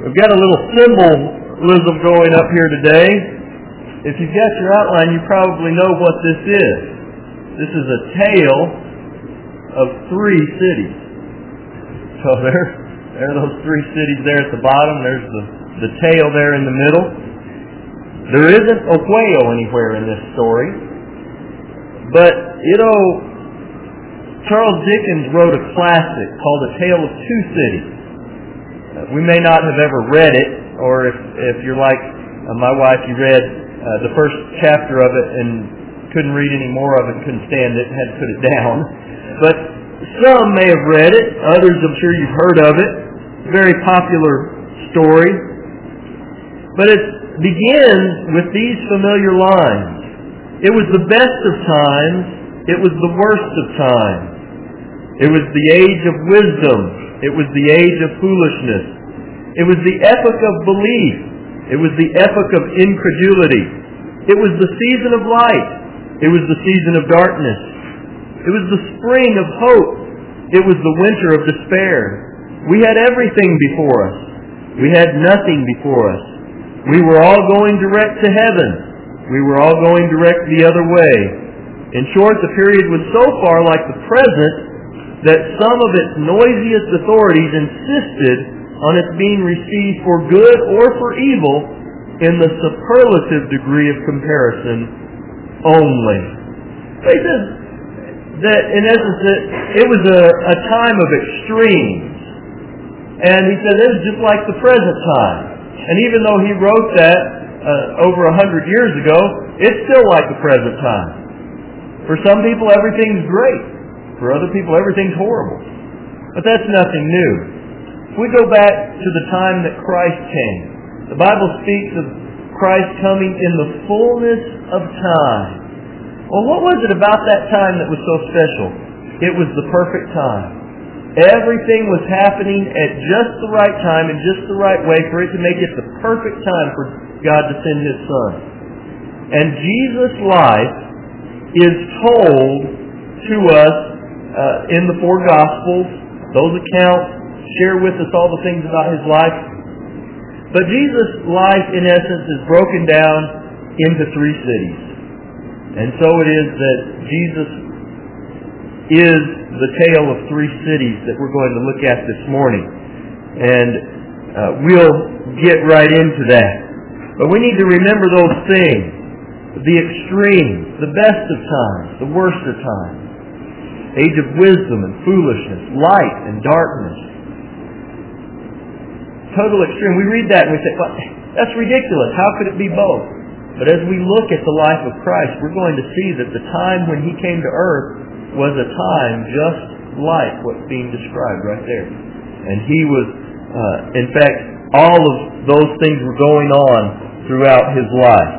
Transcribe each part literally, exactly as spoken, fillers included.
We've got a little symbolism going up here today. If you've got your outline, you probably know what this is. This is a tale of three cities. So there, there are those three cities there at the bottom. There's the, the tail there in the middle. There isn't a whale anywhere in this story. But, you know, Charles Dickens wrote a classic called A Tale of Two Cities. Uh, we may not have ever read it, or if, if you're like uh, my wife, you read uh, the first chapter of it and couldn't read any more of it, couldn't stand it, had to put it down. But some may have read it, others I'm sure you've heard of it. Very popular story. But it begins with these familiar lines. It was the best of times, it was the worst of times. It was the age of wisdom. It was the age of foolishness. It was the epoch of belief. It was the epoch of incredulity. It was the season of light. It was the season of darkness. It was the spring of hope. It was the winter of despair. We had everything before us. We had nothing before us. We were all going direct to heaven. We were all going direct the other way. In short, the period was so far like the present that some of its noisiest authorities insisted on its being received for good or for evil in the superlative degree of comparison only. He says that, in essence, that it was a, a time of extremes. And he said it was just like the present time. And even though he wrote that uh, over a hundred years ago, it's still like the present time. For some people, everything's great. For other people, everything's horrible. But that's nothing new. If we go back to the time that Christ came, the Bible speaks of Christ coming in the fullness of time. Well, what was it about that time that was so special? It was the perfect time. Everything was happening at just the right time and just the right way for it to make it the perfect time for God to send His Son. And Jesus' life is told to us Uh, in the four Gospels. Those accounts share with us all the things about His life. But Jesus' life, in essence, is broken down into three cities. And so it is that Jesus is the tale of three cities that we're going to look at this morning. And uh, we'll get right into that. But we need to remember those things. The extremes, the best of times, the worst of times. Age of wisdom and foolishness, light and darkness. Total extreme. We read that and we say, well, that's ridiculous. How could it be both? But as we look at the life of Christ, we're going to see that the time when He came to earth was a time just like what's being described right there. And He was, uh, in fact, all of those things were going on throughout His life.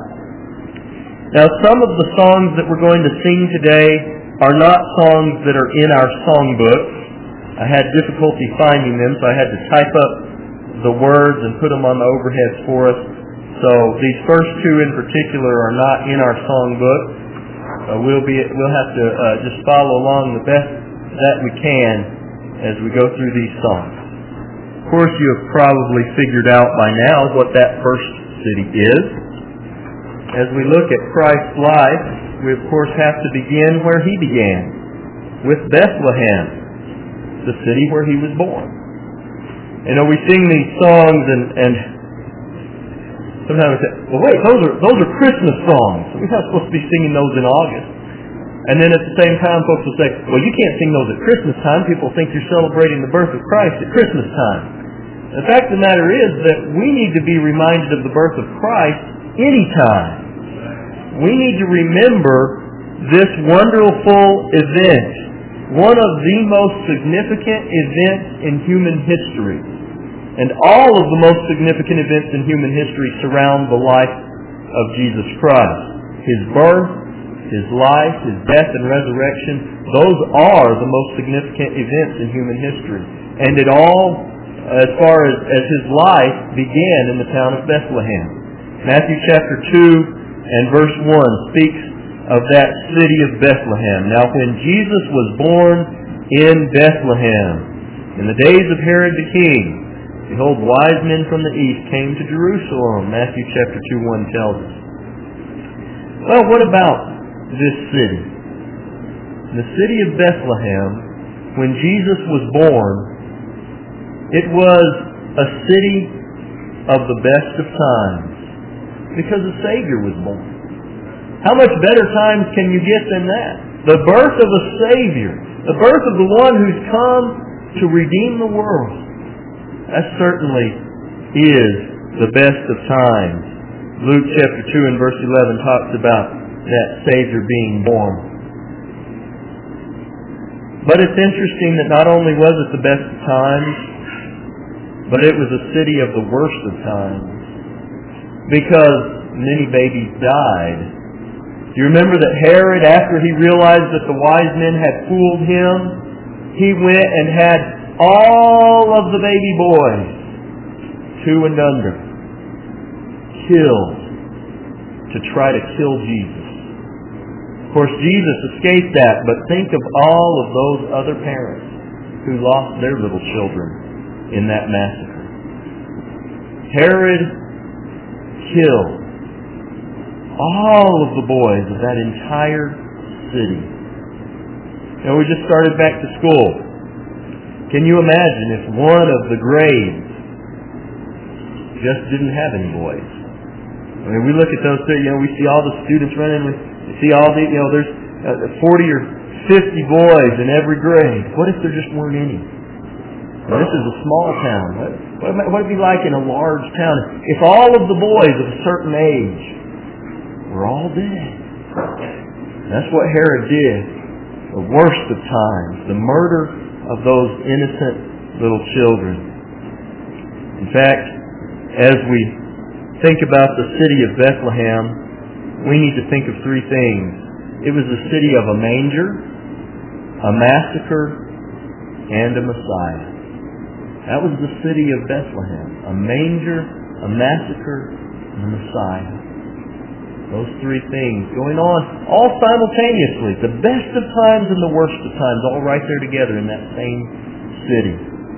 Now, some of the songs that we're going to sing today are not songs that are in our songbooks. I had difficulty finding them, so I had to type up the words and put them on the overheads for us. So these first two in particular are not in our songbook. Uh, we'll be we'll have to uh, just follow along the best that we can as we go through these songs. Of course, you have probably figured out by now what that first city is. As we look at Christ's life, we of course have to begin where He began, with Bethlehem, the city where He was born. You know, we sing these songs and, and sometimes we say, well wait, those are those are Christmas songs. We're not supposed to be singing those in August. And then at the same time folks will say, well you can't sing those at Christmas time. People think you're celebrating the birth of Christ at Christmas time. The fact of the matter is that we need to be reminded of the birth of Christ anytime. We need to remember this wonderful event, one of the most significant events in human history. And all of the most significant events in human history surround the life of Jesus Christ. His birth, His life, His death and resurrection, those are the most significant events in human history. And it all, as far as, as His life, began in the town of Bethlehem. Matthew chapter two and verse one speaks of that city of Bethlehem. Now when Jesus was born in Bethlehem, in the days of Herod the king, Behold, wise men from the east came to Jerusalem. Matthew chapter two, one tells us. Well, what about this city? The city of Bethlehem, when Jesus was born, it was a city of the best of times because the Savior was born. How much better times can you get than that? The birth of a Savior, the birth of the one who's come to redeem the world. That certainly is the best of times. Luke chapter two and verse eleven talks about that Savior being born. But it's interesting that not only was it the best of times, but it was a city of the worst of times, because many babies died. Do you remember that Herod, after he realized that the wise men had fooled him, he went and had all of the baby boys, two and under, killed to try to kill Jesus. Of course, Jesus escaped that, but think of all of those other parents who lost their little children in that massacre. Herod killed all of the boys of that entire city. And we just started back to school. Can you imagine if one of the grades just didn't have any boys? I mean, we look at those, you know, we see all the students running, we see all the, you know, there's forty or fifty boys in every grade. What if there just weren't any? Well, this is a small town. What, what would it be like in a large town if all of the boys of a certain age were all dead? That's what Herod did. The worst of times. The murder of those innocent little children. In fact, as we think about the city of Bethlehem, we need to think of three things. It was a city of a manger, a massacre, and a Messiah. That was the city of Bethlehem. A manger, a massacre, and a Messiah. Those three things going on all simultaneously. The best of times and the worst of times, all right there together in that same city.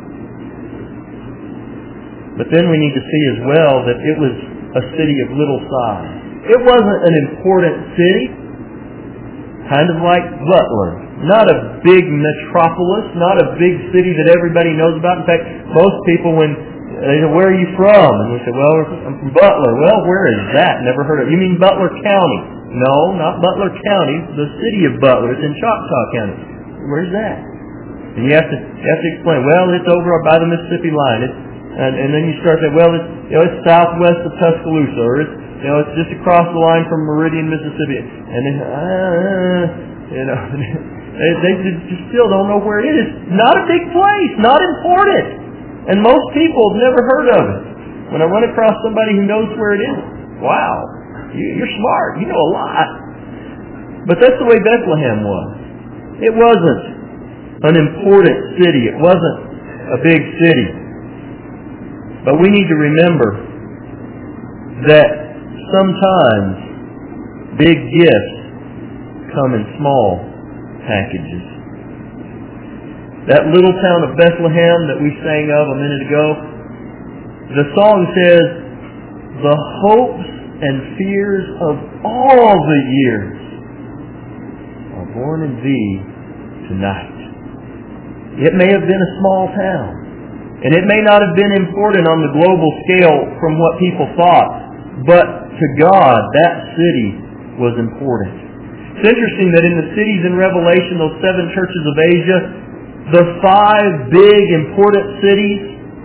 But then we need to see as well that it was a city of little size. It wasn't an important city, kind of like Butler. Not a big metropolis, not a big city that everybody knows about. In fact, most people, when they say, "Where are you from?" And we say, "Well, I'm from Butler." Well, where is that? Never heard of it. You mean Butler County? No, not Butler County. The city of Butler. It's in Choctaw County. Where's that? And you have to you have to explain. Well, it's over by the Mississippi line. It's, and, and then you start saying, "Well, it's you know it's southwest of Tuscaloosa, or it's you know it's just across the line from Meridian, Mississippi." And then, uh, you know. They, they just still don't know where it is. It's not a big place, not important. And most people have never heard of it. When I run across somebody who knows where it is, wow, you, you're smart. You know a lot. But that's the way Bethlehem was. It wasn't an important city. It wasn't a big city. But we need to remember that sometimes big gifts come in small packages. That little town of Bethlehem that we sang of a minute ago, the song says, "The hopes and fears of all the years are born in thee tonight." It may have been a small town, and it may not have been important on the global scale from what people thought, but to God, that city was important. It's interesting that in the cities in Revelation, those seven churches of Asia, the five big important cities,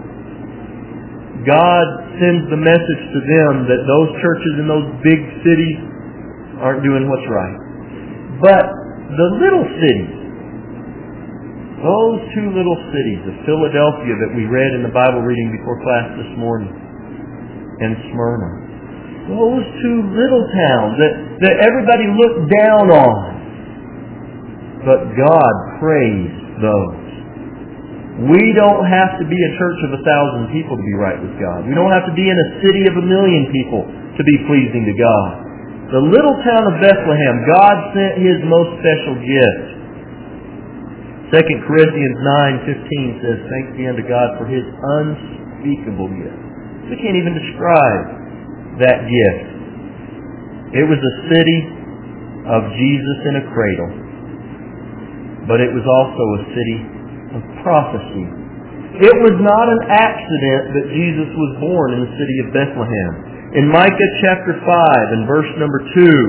God sends the message to them that those churches in those big cities aren't doing what's right. But the little cities, those two little cities of Philadelphia that we read in the Bible reading before class this morning, and Smyrna, those two little towns that, that everybody looked down on. But God praised those. We don't have to be a church of a thousand people to be right with God. We don't have to be in a city of a million people to be pleasing to God. The little town of Bethlehem, God sent His most special gift. Second Corinthians nine fifteen says, "Thanks be unto God for His uns- unspeakable gift. We can't even describe that gift. It was a city of Jesus in a cradle, but it was also a city of prophecy. It was not an accident that Jesus was born in the city of Bethlehem. In Micah chapter five and verse number two,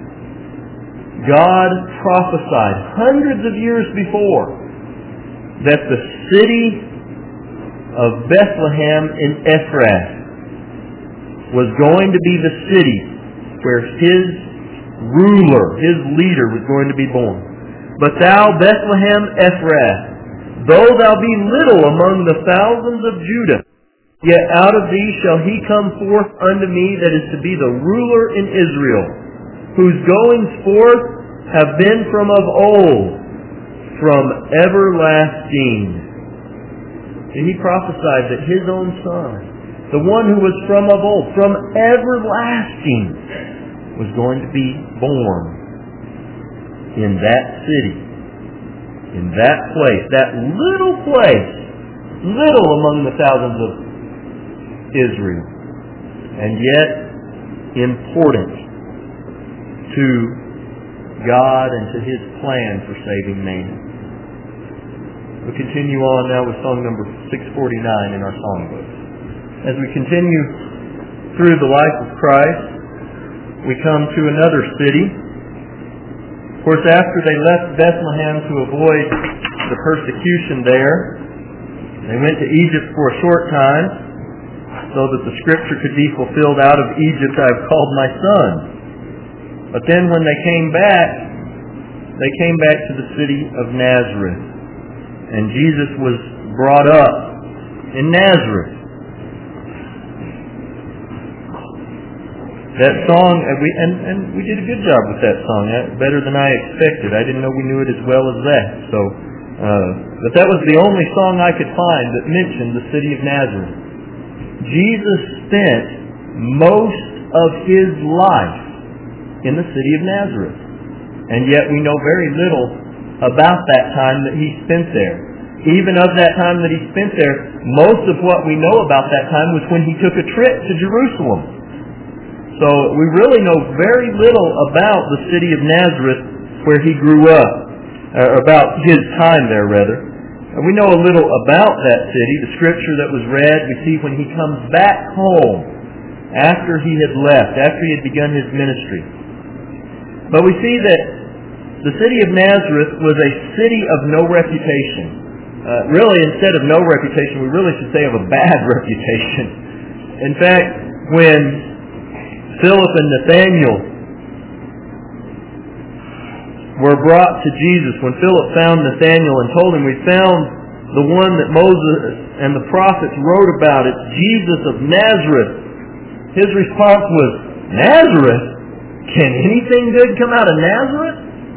God prophesied hundreds of years before that the city of Bethlehem in Ephrath was going to be the city where His ruler, His leader was going to be born. But thou, Bethlehem Ephrath, though thou be little among the thousands of Judah, yet out of thee shall he come forth unto me that is to be the ruler in Israel, whose goings forth have been from of old, from everlasting. And he prophesied that his own son, the one who was from of old, from everlasting, was going to be born in that city, in that place, that little place, little among the thousands of Israel, and yet important to God and to His plan for saving man. We'll continue on now with song number six forty-nine in our songbook. As we continue through the life of Christ, we come to another city. Of course, after they left Bethlehem to avoid the persecution there, they went to Egypt for a short time so that the scripture could be fulfilled, out of Egypt I have called my son. But then when they came back, they came back to the city of Nazareth. And Jesus was brought up in Nazareth. That song, and we, and, and we did a good job with that song, better than I expected. I didn't know we knew it as well as that. So, uh, but that was the only song I could find that mentioned the city of Nazareth. Jesus spent most of His life in the city of Nazareth. And yet we know very little about that time that He spent there. Even of that time that He spent there, most of what we know about that time was when He took a trip to Jerusalem. So we really know very little about the city of Nazareth where He grew up, or about His time there rather. And we know a little about that city. The scripture that was read, we see when He comes back home after He had left, after He had begun His ministry. But we see that the city of Nazareth was a city of no reputation. Uh, really, instead of no reputation, we really should say of a bad reputation. In fact, when Philip and Nathanael were brought to Jesus, when Philip found Nathanael and told him, "We found the one that Moses and the prophets wrote about, it's Jesus of Nazareth," his response was, "Nazareth? Can anything good come out of Nazareth?"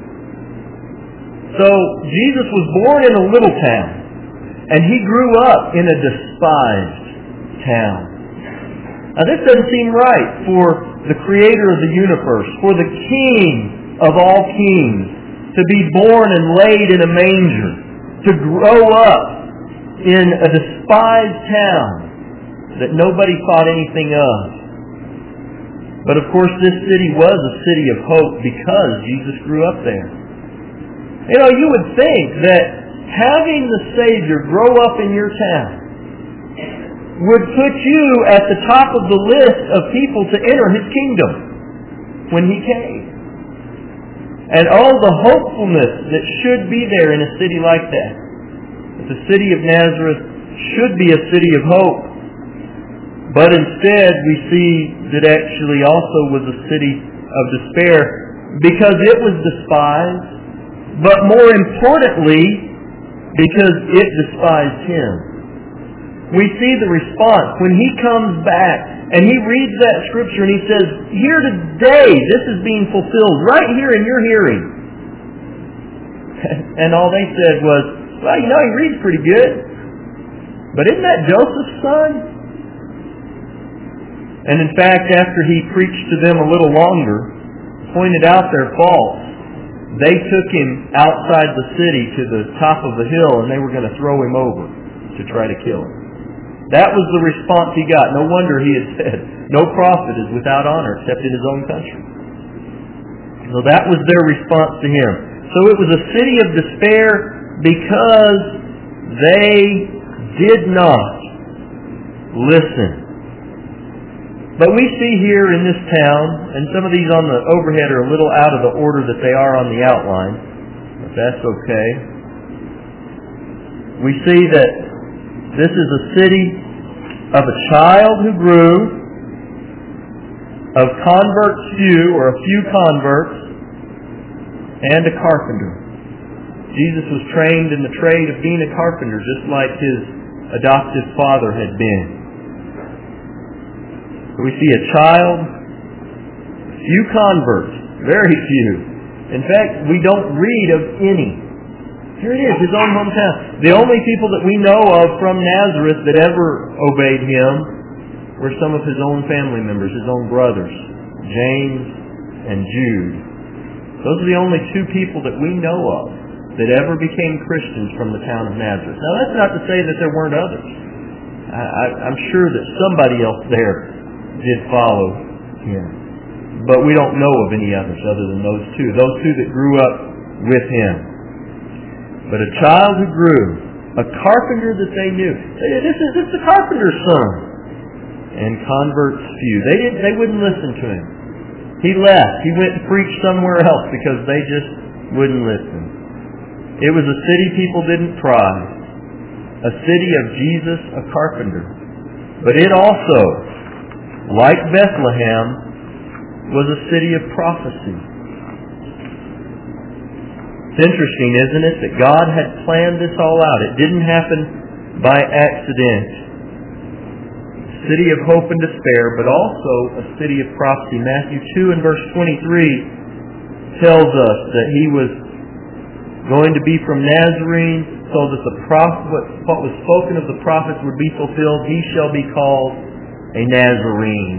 So Jesus was born in a little town, and He grew up in a despised town. Now this doesn't seem right for the Creator of the universe, for the King of all kings, to be born and laid in a manger, to grow up in a despised town that nobody thought anything of. But of course this city was a city of hope because Jesus grew up there. You know, you would think that having the Savior grow up in your town would put you at the top of the list of people to enter His kingdom when He came. And all the hopefulness that should be there in a city like that. The city of Nazareth should be a city of hope. But instead we see that actually also was a city of despair because it was despised, but more importantly, because it despised Him. We see the response when He comes back and He reads that scripture and He says, "Here today, this is being fulfilled right here in your hearing." And all they said was, "Well, you know, he reads pretty good. But isn't that Joseph's son?" And in fact, after He preached to them a little longer, pointed out their faults, they took Him outside the city to the top of the hill and they were going to throw Him over to try to kill Him. That was the response he got. No wonder he had said, no prophet is without honor except in his own country. So that was their response to him. So it was a city of despair because they did not listen. But we see here in this town, and some of these on the overhead are a little out of the order that they are on the outline, but that's okay. We see that this is a city of a child who grew, of converts few, or a few converts, and a carpenter. Jesus was trained in the trade of being a carpenter, just like his adoptive father had been. We see a child, few converts, very few. In fact, we don't read of any. Here it is, his own hometown. The only people that we know of from Nazareth that ever obeyed him were some of his own family members, his own brothers, James and Jude. Those are the only two people that we know of that ever became Christians from the town of Nazareth. Now, that's not to say that there weren't others. I, I, I'm sure that somebody else there did follow him. But we don't know of any others other than those two. Those two that grew up with him. But a child who grew, a carpenter that they knew. This is it's the carpenter's son. And converts few. They didn't they wouldn't listen to him. He left. He went and preached somewhere else because they just wouldn't listen. It was a city people didn't prize. A city of Jesus, a carpenter. But it also, like Bethlehem, was a city of prophecy. It's interesting, isn't it, that God had planned this all out. It didn't happen by accident. A city of hope and despair, but also a city of prophecy. Matthew two and verse twenty-three tells us that he was going to be from Nazarene, so that the prophet, what was spoken of the prophets would be fulfilled. He shall be called a Nazarene.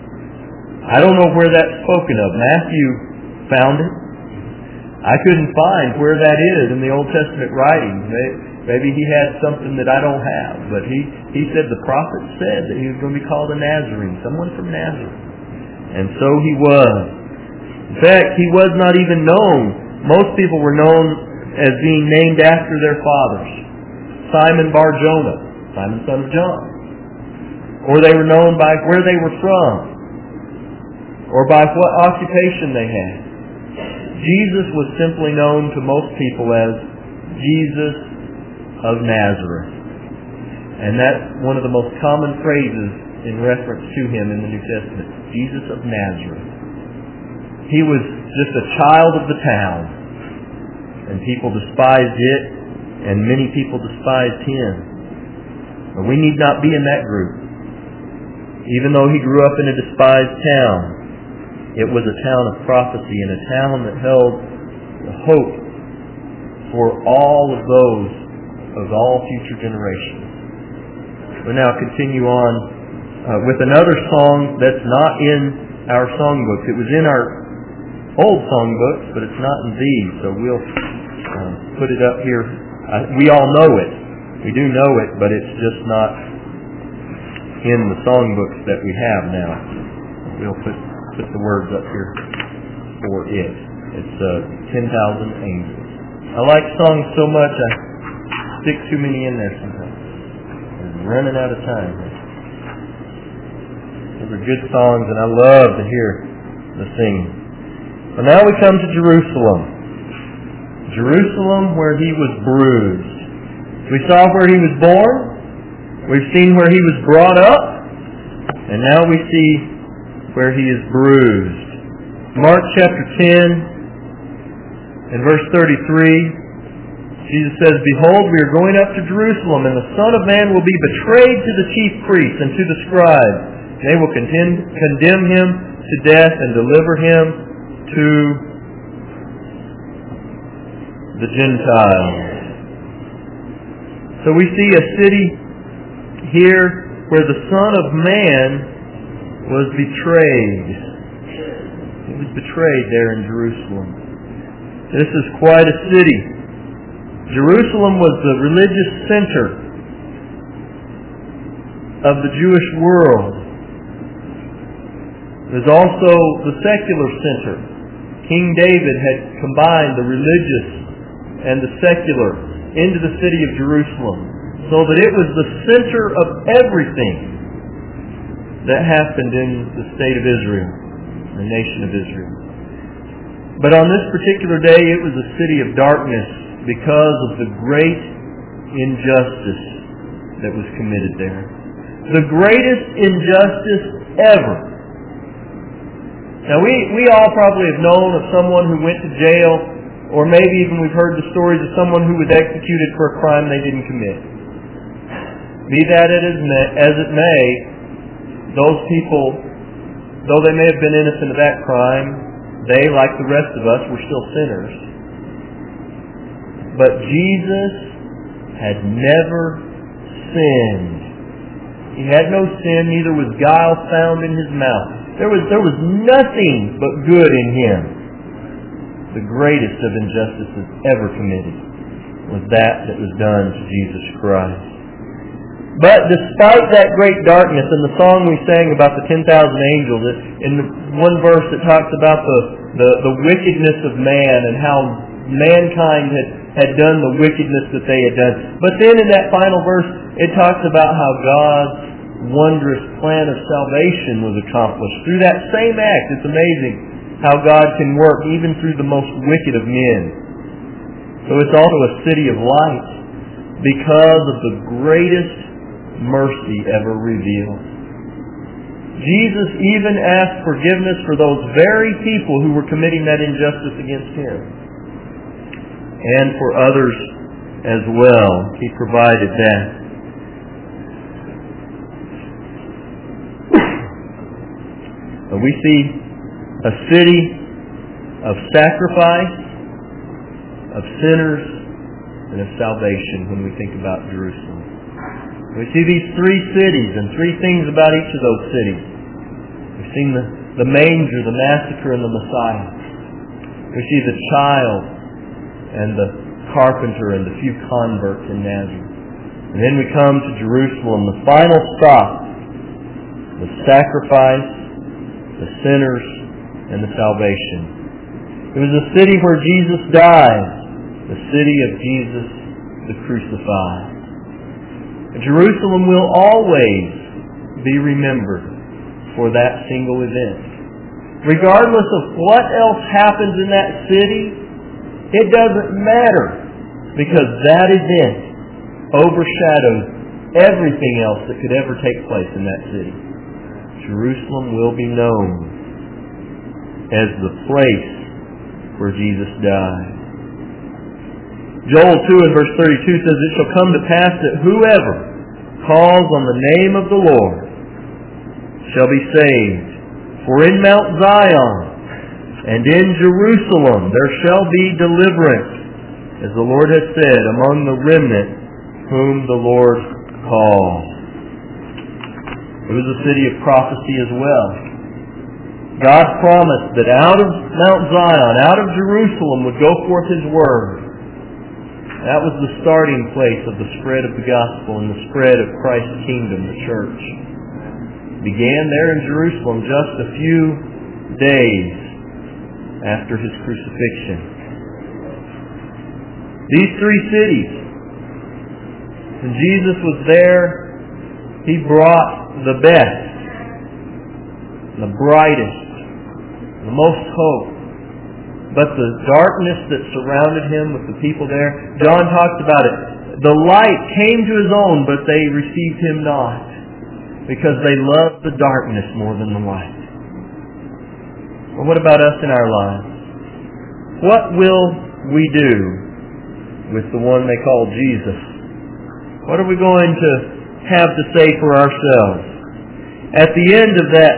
I don't know where that's spoken of. Matthew found it. I couldn't find where that is in the Old Testament writings. Maybe he had something that I don't have. But he, he said the prophet said that he was going to be called a Nazarene, someone from Nazareth. And so he was. In fact, he was not even known. Most people were known as being named after their fathers. Simon Bar-Jonah, Simon son of John. Or they were known by where they were from, or by what occupation they had. Jesus was simply known to most people as Jesus of Nazareth. And that's one of the most common phrases in reference to him in the New Testament. Jesus of Nazareth. He was just a child of the town, and people despised it, and many people despised him. But we need not be in that group. Even though he grew up in a despised town, it was a town of prophecy and a town that held the hope for all of those of all future generations. We'll now continue on uh, with another song that's not in our songbooks. It was in our old songbooks, but it's not in these, so we'll uh, put it up here. Uh, we all know it. We do know it, but it's just not in the songbooks that we have now. We'll put put the words up here for it. It's uh, ten thousand Angels. I like songs so much I stick too many in there sometimes. I'm running out of time. Those are good songs, and I love to hear the singing. But now we come to Jerusalem. Jerusalem where he was bruised. We saw where he was born. We've seen where he was brought up, and now we see where he is bruised. Mark chapter ten and verse thirty-three, Jesus says, "Behold, we are going up to Jerusalem, and the Son of Man will be betrayed to the chief priests and to the scribes. They will contend, condemn him to death and deliver him to the Gentiles." So we see a city here where the Son of Man was betrayed. He was betrayed there in Jerusalem. This is quite a city. Jerusalem was the religious center of the Jewish world. It was also the secular center. King David had combined the religious and the secular into the city of Jerusalem, so that it was the center of everything that happened in the state of Israel, the nation of Israel. But on this particular day, it was a city of darkness because of the great injustice that was committed there. The greatest injustice ever. Now, we, we all probably have known of someone who went to jail, or maybe even we've heard the stories of someone who was executed for a crime they didn't commit. Be that as it may, those people, though they may have been innocent of that crime, they, like the rest of us, were still sinners. But Jesus had never sinned. He had no sin, neither was guile found in His mouth. There was, there was nothing but good in Him. The greatest of injustices ever committed was that that was done to Jesus Christ. But despite that great darkness, and the song we sang about the ten thousand angels, in the one verse it talks about the, the, the wickedness of man and how mankind had, had done the wickedness that they had done. But then in that final verse, it talks about how God's wondrous plan of salvation was accomplished through that same act. It's amazing how God can work even through the most wicked of men. So it's also a city of light because of the greatest mercy ever revealed. Jesus even asked forgiveness for those very people who were committing that injustice against Him, and for others as well. He provided that. And we see a city of sacrifice, of sinners, and of salvation when we think about Jerusalem. We see these three cities and three things about each of those cities. We've seen the, the manger, the massacre, and the Messiah. We see the child and the carpenter and the few converts in Nazareth. And then we come to Jerusalem, the final stop, the sacrifice, the sinners, and the salvation. It was the city where Jesus died, the city of Jesus the crucified. Jerusalem will always be remembered for that single event. Regardless of what else happens in that city, it doesn't matter, because that event overshadows everything else that could ever take place in that city. Jerusalem will be known as the place where Jesus died. Joel two and verse thirty-two says, "It shall come to pass that whoever calls on the name of the Lord shall be saved. For in Mount Zion and in Jerusalem there shall be deliverance, as the Lord has said, among the remnant whom the Lord called." It was a city of prophecy as well. God promised that out of Mount Zion, out of Jerusalem, would go forth His Word. That was the starting place of the spread of the gospel and the spread of Christ's kingdom, the church. It began there in Jerusalem just a few days after His crucifixion. These three cities, when Jesus was there, He brought the best, the brightest, the most hope. But the darkness that surrounded Him with the people there, John talks about it. The light came to His own, but they received Him not, because they loved the darkness more than the light. Well, what about us in our lives? What will we do with the one they call Jesus? What are we going to have to say for ourselves? At the end of that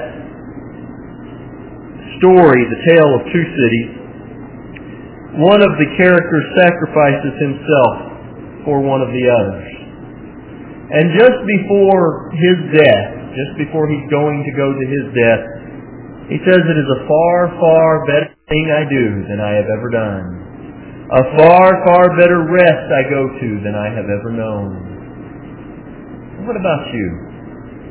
story, the tale of two cities, one of the characters sacrifices himself for one of the others. And just before his death, just before he's going to go to his death, he says, "It is a far, far better thing I do than I have ever done. A far, far better rest I go to than I have ever known." What about you?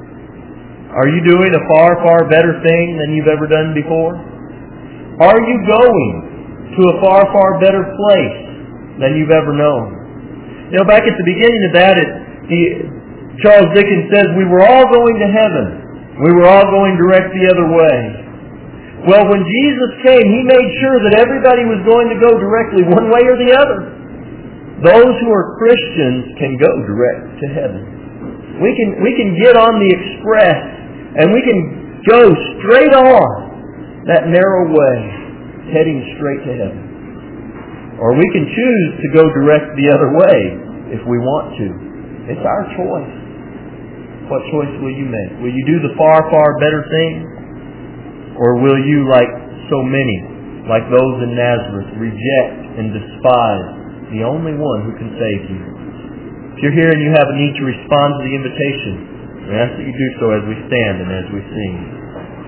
Are you doing a far, far better thing than you've ever done before? Are you going to a far, far better place than you've ever known? You know, back at the beginning of that, it, he, Charles Dickens says, we were all going to heaven. We were all going direct the other way. Well, when Jesus came, He made sure that everybody was going to go directly one way or the other. Those who are Christians can go direct to heaven. We can, we can get on the express and we can go straight on that narrow way, heading straight to heaven. Or we can choose to go direct the other way if we want to. It's our choice. What choice will you make? Will you do the far, far better thing? Or will you, like so many, like those in Nazareth, reject and despise the only one who can save you? If you're here and you have a need to respond to the invitation, we ask that you do so as we stand and as we sing.